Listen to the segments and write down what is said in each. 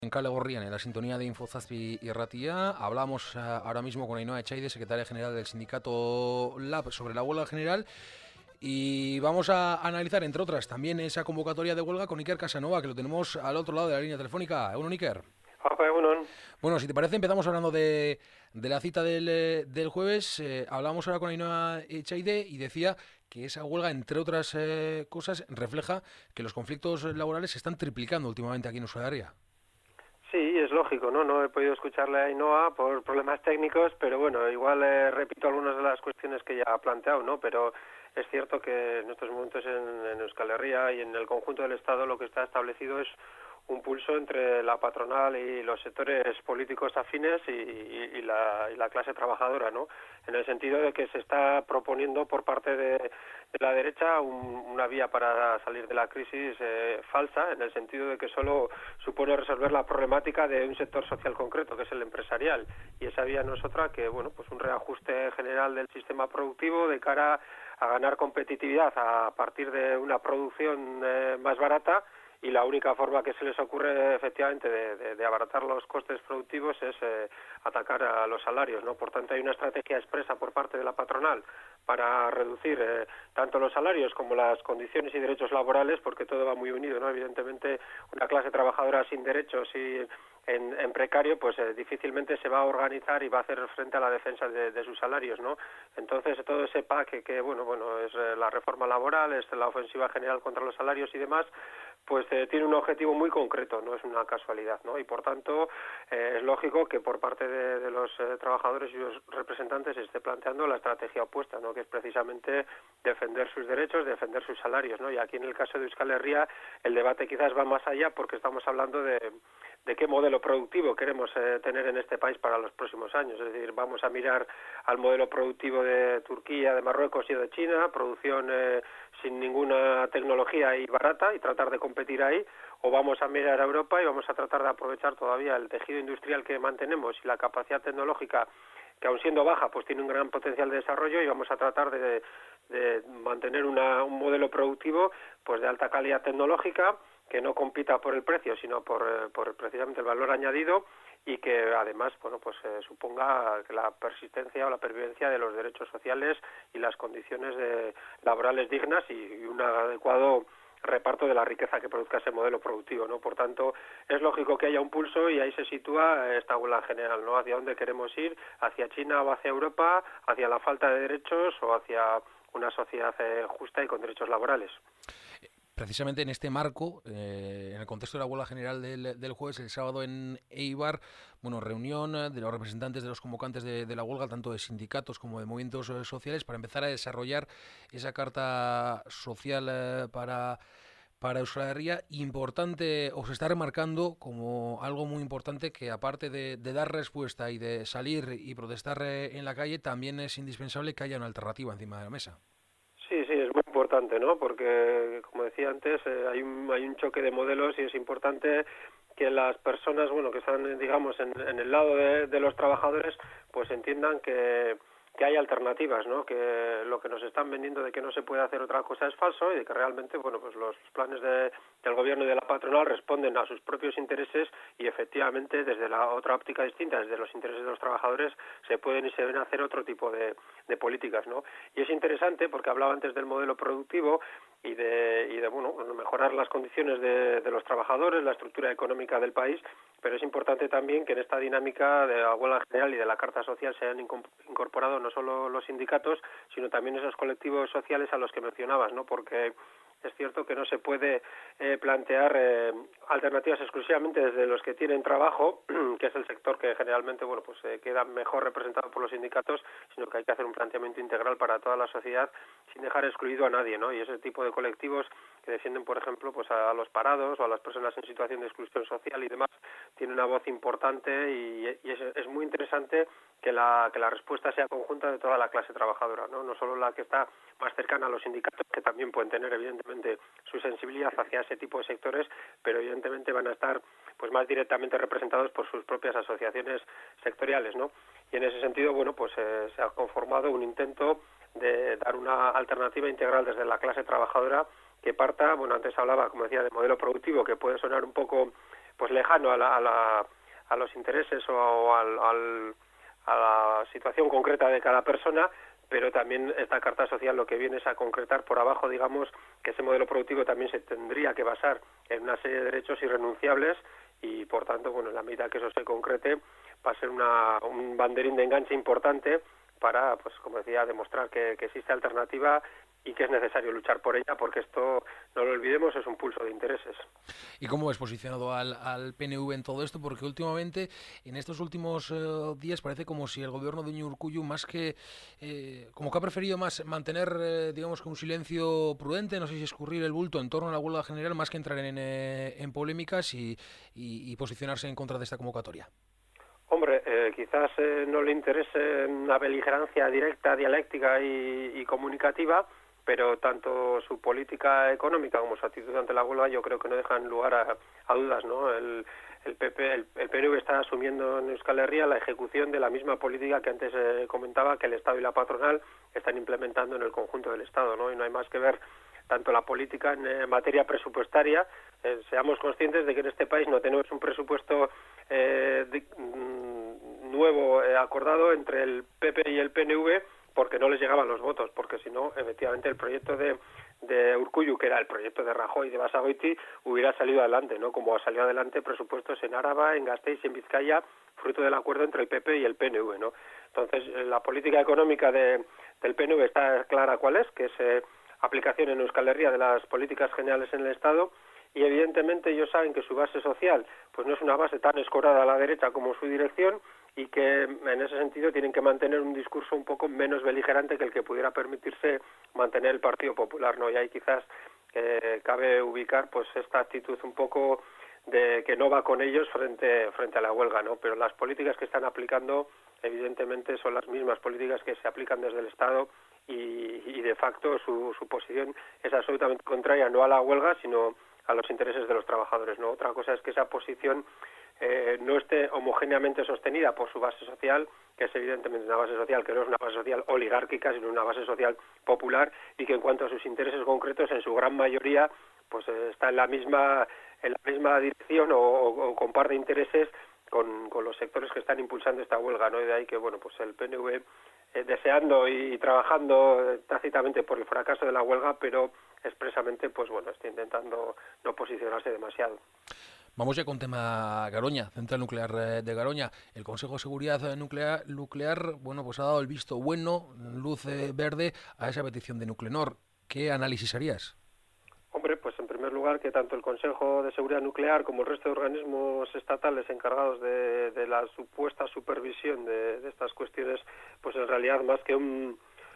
En Kale Gorrian, en la sintonía de Infozazpi y Ratía, hablamos ahora mismo con Ainhoa Echaide, secretaria general del sindicato LAB, sobre la huelga general, y vamos a analizar, entre otras, también esa convocatoria de huelga con Iker Casanova, que lo tenemos al otro lado de la línea telefónica. ¿Egunon, Iker? Bueno, si te parece, empezamos hablando de la cita del jueves. Hablamos ahora con Ainhoa Echaide y decía que esa huelga, entre otras cosas, refleja que los conflictos laborales se están triplicando últimamente aquí en Euskal Herria. Sí, es lógico, ¿no? No he podido escucharle a Ainhoa por problemas técnicos, pero bueno, igual repito algunas de las cuestiones que ya ha planteado, ¿no? Pero es cierto que en estos momentos en Euskal Herria y en el conjunto del Estado lo que está establecido es un pulso entre la patronal y los sectores políticos afines y la clase trabajadora, ¿no? En el sentido de que se está proponiendo por parte de la derecha una vía para salir de la crisis falsa, en el sentido de que solo supone resolver la problemática de un sector social concreto, que es el empresarial, y esa vía no es otra que, bueno, pues un reajuste general del sistema productivo de cara a ganar competitividad a partir de una producción más barata. Y la única forma que se les ocurre efectivamente de abaratar los costes productivos es atacar a los salarios, ¿no? Por tanto, hay una estrategia expresa por parte de la patronal para reducir tanto los salarios como las condiciones y derechos laborales, porque todo va muy unido, ¿no? Evidentemente, una clase trabajadora sin derechos y en precario, pues difícilmente se va a organizar y va a hacer frente a la defensa de sus salarios, ¿no? Entonces, todo ese pack que bueno, es la reforma laboral, es la ofensiva general contra los salarios y demás, pues tiene un objetivo muy concreto, no es una casualidad, ¿no? Y por tanto es lógico que por parte de los trabajadores y los representantes se esté planteando la estrategia opuesta, ¿no? Que es precisamente defender sus derechos, defender sus salarios, ¿no? Y aquí en el caso de Euskal Herria el debate quizás va más allá porque estamos hablando de qué modelo productivo queremos tener en este país para los próximos años. Es decir, vamos a mirar al modelo productivo de Turquía, de Marruecos y de China, producción sin ninguna tecnología y barata, y tratar de competir ahí, o vamos a mirar a Europa y vamos a tratar de aprovechar todavía el tejido industrial que mantenemos y la capacidad tecnológica que, aun siendo baja, pues tiene un gran potencial de desarrollo, y vamos a tratar de mantener un modelo productivo pues de alta calidad tecnológica, que no compita por el precio, sino por precisamente el valor añadido, y que además, bueno, pues suponga la persistencia o la pervivencia de los derechos sociales y las condiciones laborales dignas y un adecuado reparto de la riqueza que produzca ese modelo productivo, ¿no? Por tanto, es lógico que haya un pulso, y ahí se sitúa esta huelga general, ¿no? Hacia dónde queremos ir, hacia China o hacia Europa, hacia la falta de derechos o hacia una sociedad justa y con derechos laborales. Precisamente en este marco, en el contexto de la huelga general del jueves, el sábado en Eibar, bueno, reunión de los representantes de los convocantes de la huelga, tanto de sindicatos como de movimientos sociales, para empezar a desarrollar esa carta social para Euskal Herria, importante, o se está remarcando como algo muy importante, que aparte de dar respuesta y de salir y protestar en la calle, también es indispensable que haya una alternativa encima de la mesa. Sí, es muy importante, ¿no? Porque, como decía antes, hay un choque de modelos, y es importante que las personas, bueno, que están, digamos, en el lado de los trabajadores, pues entiendan que hay alternativas, ¿no? Que lo que nos están vendiendo de que no se puede hacer otra cosa es falso, y de que realmente, bueno, pues los planes del gobierno y de la patronal responden a sus propios intereses, y efectivamente desde la otra óptica distinta, desde los intereses de los trabajadores, se pueden y se deben hacer otro tipo de políticas, ¿no? Y es interesante porque hablaba antes del modelo productivo y de bueno, mejorar las condiciones de los trabajadores, la estructura económica del país, pero es importante también que en esta dinámica de la huelga general y de la carta social se hayan incorporado no solo los sindicatos, sino también esos colectivos sociales a los que mencionabas, ¿no? Porque es cierto que no se puede plantear alternativas exclusivamente desde los que tienen trabajo, que es el sector que generalmente, bueno, pues queda mejor representado por los sindicatos, sino que hay que hacer un planteamiento integral para toda la sociedad sin dejar excluido a nadie, ¿no? Y ese tipo de colectivos que defienden, por ejemplo, pues a los parados o a las personas en situación de exclusión social y demás, tiene una voz importante, y es muy interesante que la respuesta sea conjunta de toda la clase trabajadora, no solo la que está más cercana a los sindicatos, que también pueden tener evidentemente su sensibilidad hacia ese tipo de sectores, pero evidentemente van a estar pues más directamente representados por sus propias asociaciones sectoriales, ¿no? Y en ese sentido, bueno, pues se ha conformado un intento de dar una alternativa integral desde la clase trabajadora, que parta, bueno, antes hablaba, como decía, de modelo productivo, que puede sonar un poco pues lejano a los intereses o a la situación concreta de cada persona, pero también esta Carta Social lo que viene es a concretar por abajo, digamos, que ese modelo productivo también se tendría que basar en una serie de derechos irrenunciables y, por tanto, bueno, en la medida que eso se concrete, va a ser un banderín de enganche importante para, pues como decía, demostrar que existe alternativa y que es necesario luchar por ella, porque esto, no lo olvidemos, es un pulso de intereses. ¿Y cómo ves posicionado al PNV en todo esto? Porque últimamente, en estos últimos días, parece como si el gobierno de Iñigo Urkullu, más que, como que ha preferido más mantener, digamos, que un silencio prudente, no sé si escurrir el bulto en torno a la huelga general, más que entrar en polémicas y posicionarse en contra de esta convocatoria. Hombre, quizás no le interese una beligerancia directa, dialéctica y comunicativa, pero tanto su política económica como su actitud ante la huelga yo creo que no dejan lugar a dudas, ¿no? El PNV está asumiendo en Euskal Herria la ejecución de la misma política que antes comentaba que el Estado y la patronal están implementando en el conjunto del Estado, ¿no? Y no hay más que ver tanto la política en materia presupuestaria. Seamos conscientes de que en este país no tenemos un presupuesto nuevo acordado entre el PP y el PNV porque no les llegaban los votos, porque si no, efectivamente, el proyecto de Urkullu, que era el proyecto de Rajoy y de Basagoiti, hubiera salido adelante, ¿no? Como ha salido adelante presupuestos en Áraba, en Gasteiz y en Vizcaya, fruto del acuerdo entre el PP y el PNV, ¿no? Entonces, la política económica del PNV está clara cuál es, que es aplicación en Euskal Herria de las políticas generales en el Estado, y evidentemente ellos saben que su base social pues no es una base tan escorada a la derecha como su dirección, y que en ese sentido tienen que mantener un discurso un poco menos beligerante que el que pudiera permitirse mantener el Partido Popular, ¿no? Y ahí quizás cabe ubicar pues esta actitud un poco de que no va con ellos frente a la huelga, ¿no? Pero las políticas que están aplicando evidentemente son las mismas políticas que se aplican desde el Estado y de facto su posición es absolutamente contraria no a la huelga sino a los intereses de los trabajadores, ¿no? Otra cosa es que esa posición no esté homogéneamente sostenida por su base social, que es evidentemente una base social que no es una base social oligárquica, sino una base social popular, y que en cuanto a sus intereses concretos, en su gran mayoría, pues está en la misma dirección o comparte intereses con los sectores que están impulsando esta huelga, ¿no? Y de ahí que, bueno, pues el PNV deseando y trabajando tácitamente por el fracaso de la huelga, pero expresamente, pues bueno, está intentando no posicionarse demasiado. Vamos ya con tema Garoña, central nuclear de Garoña. El Consejo de Seguridad Nuclear, bueno, pues ha dado el visto bueno, luz verde a esa petición de Nuclenor. ¿Qué análisis harías? Hombre, pues en primer lugar que tanto el Consejo de Seguridad Nuclear como el resto de organismos estatales encargados de la supuesta supervisión de estas cuestiones, pues en realidad más que un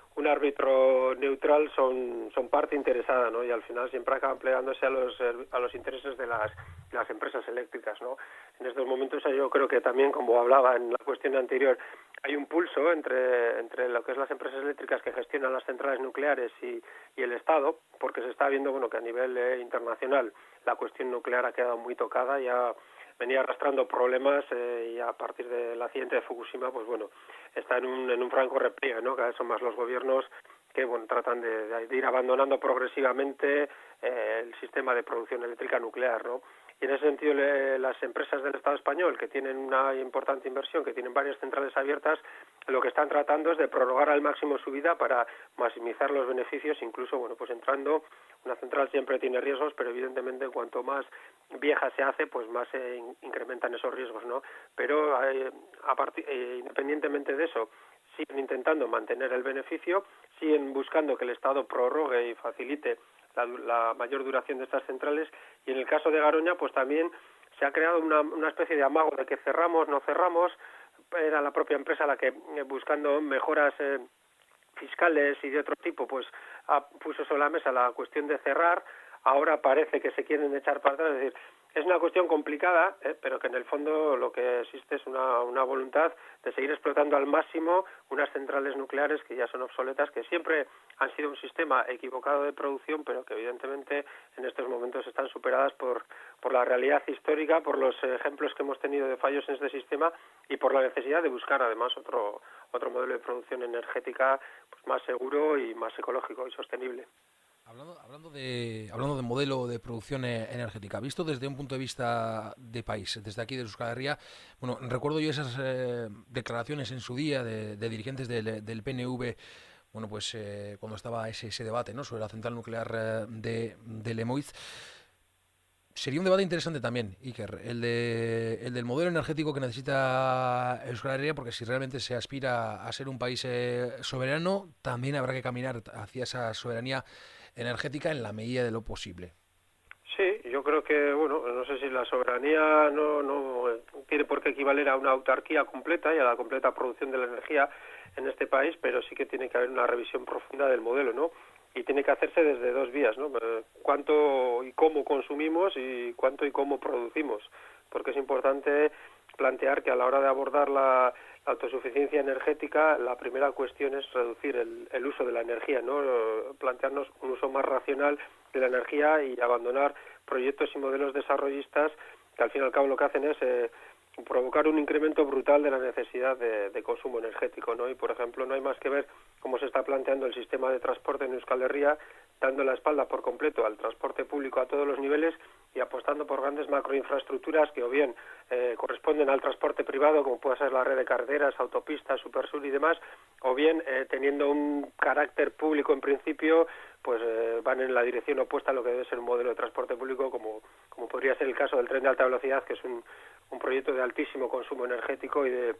árbitro neutral son parte interesada, ¿no? Y al final siempre acaban plegándose a los intereses de las empresas eléctricas, ¿no? En estos momentos yo creo que también, como hablaba en la cuestión anterior, hay un pulso entre lo que es las empresas eléctricas que gestionan las centrales nucleares y el Estado, porque se está viendo, bueno, que a nivel internacional la cuestión nuclear ha quedado muy tocada, ya venía arrastrando problemas y a partir del accidente de Fukushima, pues bueno, está en un franco repliegue, ¿no? Cada vez son más los gobiernos que, bueno, tratan de ir abandonando progresivamente el sistema de producción eléctrica nuclear, ¿no? Y en ese sentido las empresas del Estado español, que tienen una importante inversión, que tienen varias centrales abiertas, lo que están tratando es de prorrogar al máximo su vida para maximizar los beneficios, incluso, bueno, pues entrando, una central siempre tiene riesgos, pero evidentemente cuanto más vieja se hace, pues más se incrementan esos riesgos, ¿no? Pero independientemente de eso, siguen intentando mantener el beneficio, siguen buscando que el Estado prorrogue y facilite la mayor duración de estas centrales, y en el caso de Garoña pues también se ha creado una especie de amago de que cerramos, no cerramos. Era la propia empresa la que, buscando mejoras fiscales y de otro tipo, pues puso sobre la mesa la cuestión de cerrar. Ahora parece que se quieren echar para atrás, es decir, es una cuestión complicada, pero que en el fondo lo que existe es una voluntad de seguir explotando al máximo unas centrales nucleares que ya son obsoletas, que siempre han sido un sistema equivocado de producción, pero que evidentemente en estos momentos están superadas por la realidad histórica, por los ejemplos que hemos tenido de fallos en este sistema y por la necesidad de buscar además otro modelo de producción energética pues más seguro y más ecológico y sostenible. Hablando de modelo de producción energética, visto desde un punto de vista de país, desde aquí de Euskal Herria, bueno, recuerdo yo esas declaraciones en su día de dirigentes del PNV, bueno, pues cuando estaba ese debate, ¿no?, sobre la central nuclear de Lemoiz. Sería un debate interesante también, Iker, el del modelo energético que necesita Euskal Herria, porque si realmente se aspira a ser un país soberano, también habrá que caminar hacia esa soberanía energética en la medida de lo posible. Sí, yo creo que, bueno, no sé si la soberanía no tiene por qué equivaler a una autarquía completa y a la completa producción de la energía en este país, pero sí que tiene que haber una revisión profunda del modelo, ¿no? Y tiene que hacerse desde dos vías, ¿no? Cuánto y cómo consumimos y cuánto y cómo producimos, porque es importante plantear que a la hora de abordar la autosuficiencia energética, la primera cuestión es reducir el uso de la energía, ¿no? Plantearnos un uso más racional de la energía y abandonar proyectos y modelos desarrollistas que al fin y al cabo lo que hacen es provocar un incremento brutal de la necesidad de consumo energético, ¿no? Y por ejemplo no hay más que ver cómo se está planteando el sistema de transporte en Euskal Herria, dando la espalda por completo al transporte público a todos los niveles y apostando por grandes macroinfraestructuras que o bien corresponden al transporte privado, como puede ser la red de carreteras, autopistas, Supersur y demás, o bien teniendo un carácter público en principio, pues van en la dirección opuesta a lo que debe ser un modelo de transporte público, como podría ser el caso del tren de alta velocidad, que es un proyecto de altísimo consumo energético y de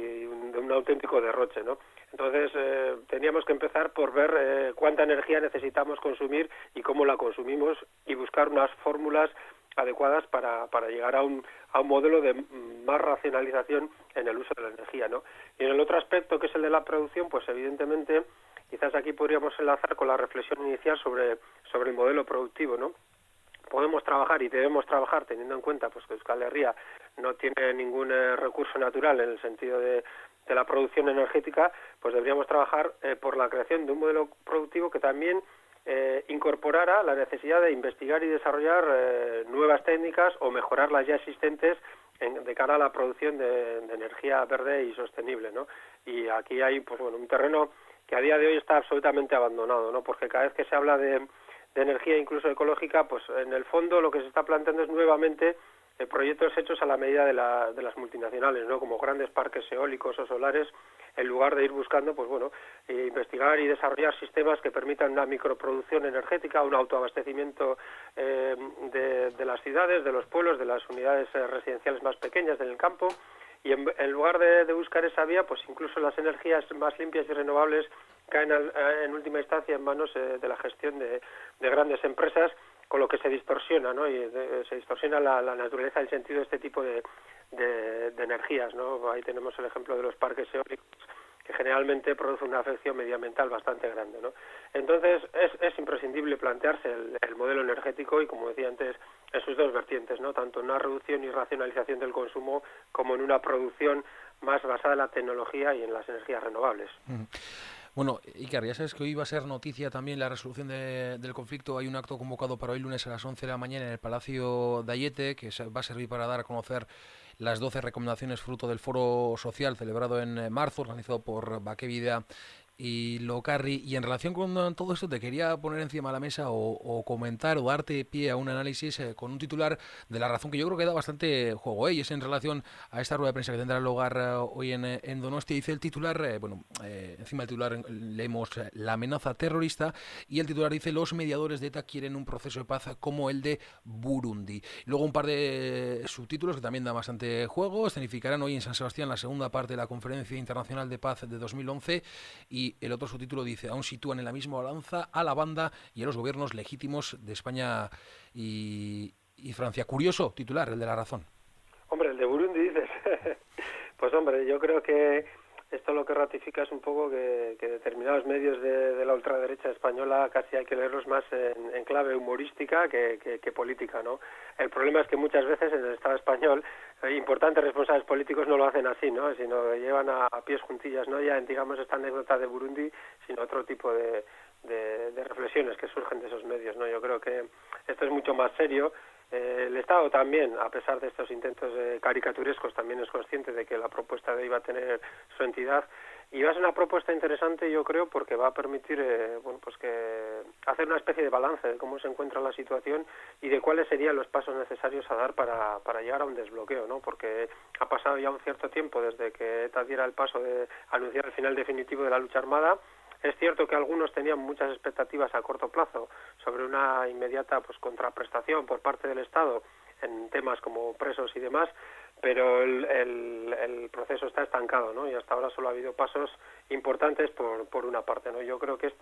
un auténtico derroche, ¿no? Entonces teníamos que empezar por ver cuánta energía necesitamos consumir y cómo la consumimos y buscar unas fórmulas adecuadas para llegar a un modelo de más racionalización en el uso de la energía, ¿no? Y en el otro aspecto, que es el de la producción, pues evidentemente quizás aquí podríamos enlazar con la reflexión inicial sobre el modelo productivo, ¿no? Podemos trabajar y debemos trabajar teniendo en cuenta pues que Euskal Herria no tiene ningún recurso natural en el sentido de la producción energética, pues deberíamos trabajar por la creación de un modelo productivo que también incorporara la necesidad de investigar y desarrollar nuevas técnicas o mejorar las ya existentes de cara a la producción de energía verde y sostenible, ¿no? Y aquí hay pues bueno un terreno que a día de hoy está absolutamente abandonado, ¿no? Porque cada vez que se habla de energía incluso ecológica, pues en el fondo lo que se está planteando es nuevamente proyectos hechos a la medida de las multinacionales, ¿no? Como grandes parques eólicos o solares, en lugar de ir buscando, pues bueno, investigar y desarrollar sistemas que permitan una microproducción energética, un autoabastecimiento de las ciudades, de los pueblos, de las unidades residenciales más pequeñas en el campo, y en lugar de buscar esa vía, pues incluso las energías más limpias y renovables caen en última instancia en manos de la gestión de grandes empresas, con lo que se distorsiona, ¿no? Y se distorsiona la naturaleza y el sentido de este tipo de energías, ¿no? Ahí tenemos el ejemplo de los parques eólicos, que generalmente produce una afección medioambiental bastante grande, ¿no? Entonces es imprescindible plantearse el modelo energético y, como decía antes, en sus dos vertientes, ¿no? Tanto en una reducción y racionalización del consumo como en una producción más basada en la tecnología y en las energías renovables. Bueno, Iker, ya sabes que hoy va a ser noticia también la resolución del conflicto. Hay un acto convocado para hoy lunes a las 11 de la mañana en el Palacio de Ayete, que va a servir para dar a conocer las 12 recomendaciones fruto del foro social celebrado en marzo, organizado por Bakevida y Locarri. Y en relación con todo esto te quería poner encima de la mesa o comentar o darte pie a un análisis con un titular de La Razón que yo creo que da bastante juego, y es en relación a esta rueda de prensa que tendrá lugar hoy en Donostia. Dice el titular, encima del titular leemos la amenaza terrorista, y el titular dice: los mediadores de ETA quieren un proceso de paz como el de Burundi. Luego un par de subtítulos que también dan bastante juego. Escenificarán hoy en San Sebastián la segunda parte de la Conferencia Internacional de Paz de 2011, y el otro subtítulo dice: aún sitúan en la misma balanza a la banda y a los gobiernos legítimos de España y Francia. Curioso titular, el de La Razón. Hombre, el de Burundi dices. Pues hombre, yo creo que esto lo que ratifica es un poco que determinados medios de la ultraderecha española casi hay que leerlos más en clave humorística que política, ¿no? El problema es que muchas veces en el Estado español importantes responsables políticos no lo hacen así, ¿no? Sino que llevan a pies juntillas, no ya en, digamos, esta anécdota de Burundi, sino otro tipo de reflexiones que surgen de esos medios, ¿no? Yo creo que esto es mucho más serio El Estado también, a pesar de estos intentos caricaturescos, también es consciente de que la propuesta de ley va a tener su entidad y va a ser una propuesta interesante, yo creo, porque va a permitir que hacer una especie de balance de cómo se encuentra la situación y de cuáles serían los pasos necesarios a dar para llegar a un desbloqueo, ¿no? Porque ha pasado ya un cierto tiempo desde que ETA diera el paso de anunciar el final definitivo de la lucha armada. Es cierto que algunos tenían muchas expectativas a corto plazo sobre una inmediata contraprestación por parte del Estado en temas como presos y demás, pero el proceso está estancado, ¿no? Y hasta ahora solo ha habido pasos importantes por una parte, ¿no? Yo creo que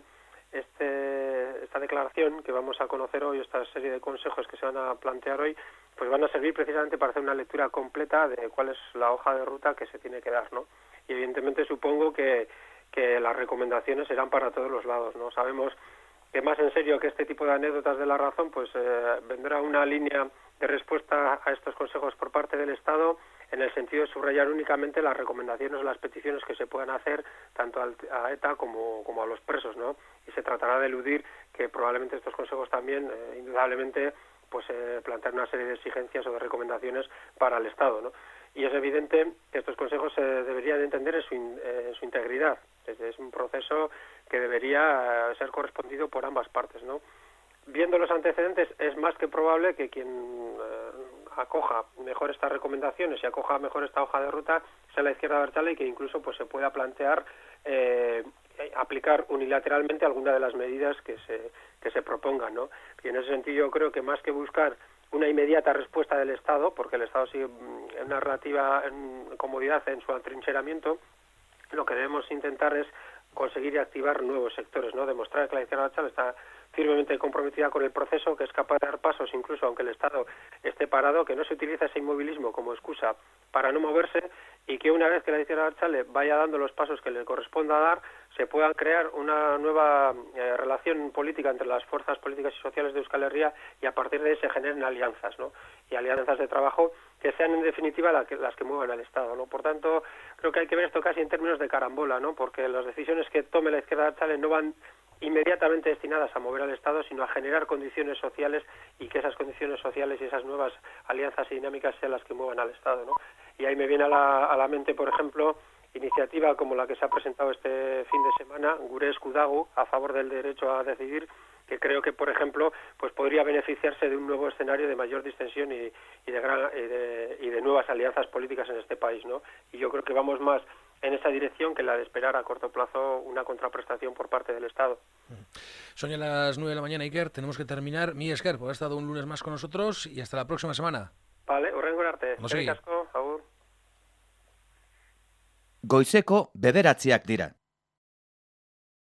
esta declaración que vamos a conocer hoy, esta serie de consejos que se van a plantear hoy, pues van a servir precisamente para hacer una lectura completa de cuál es la hoja de ruta que se tiene que dar, ¿no? Y evidentemente supongo que las recomendaciones serán para todos los lados, ¿no? Sabemos que más en serio que este tipo de anécdotas de la razón, pues vendrá una línea de respuesta a estos consejos por parte del Estado en el sentido de subrayar únicamente las recomendaciones o las peticiones que se puedan hacer tanto a ETA como a los presos, ¿no? Y se tratará de eludir que probablemente estos consejos también, indudablemente, plantear una serie de exigencias o de recomendaciones para el Estado, ¿no? Y es evidente que estos consejos se deberían entender en su integridad. Es un proceso que debería ser correspondido por ambas partes, ¿no? Viendo los antecedentes, es más que probable que quien acoja mejor estas recomendaciones y acoja mejor esta hoja de ruta sea la izquierda abertzale y que incluso se pueda plantear aplicar unilateralmente alguna de las medidas que se propongan, ¿no? Y en ese sentido yo creo que más que buscar una inmediata respuesta del Estado, porque el Estado sigue en una relativa comodidad en su atrincheramiento, lo que debemos intentar es conseguir y activar nuevos sectores, ¿no? Demostrar que la izquierda abertzale está firmemente comprometida con el proceso, que es capaz de dar pasos incluso aunque el Estado esté parado, que no se utiliza ese inmovilismo como excusa para no moverse y que una vez que la izquierda abertzale vaya dando los pasos que le corresponda dar, se pueda crear una nueva relación política entre las fuerzas políticas y sociales de Euskal Herria y a partir de ahí se generen alianzas, ¿no? Y alianzas de trabajo que sean en definitiva las que muevan al Estado, ¿no? Por tanto, creo que hay que ver esto casi en términos de carambola, ¿no? Porque las decisiones que tome la izquierda abertzale no van inmediatamente destinadas a mover al Estado, sino a generar condiciones sociales y que esas condiciones sociales y esas nuevas alianzas y dinámicas sean las que muevan al Estado, ¿no? Y ahí me viene a la mente, por ejemplo, iniciativa como la que se ha presentado este fin de semana, Gure Esku Dago, a favor del derecho a decidir, que creo que, por ejemplo, podría beneficiarse de un nuevo escenario de mayor distensión y de nuevas alianzas políticas en este país, ¿no? Y yo creo que vamos más en esa dirección que la de esperar a corto plazo una contraprestación por parte del Estado. Son ya las 9 de la mañana, Iker, tenemos que terminar. Mi esker, por haber estado un lunes más con nosotros y hasta la próxima semana. Vale, horrengo arte. Eskerrik asko, agur. Goizeko 9:00 dira.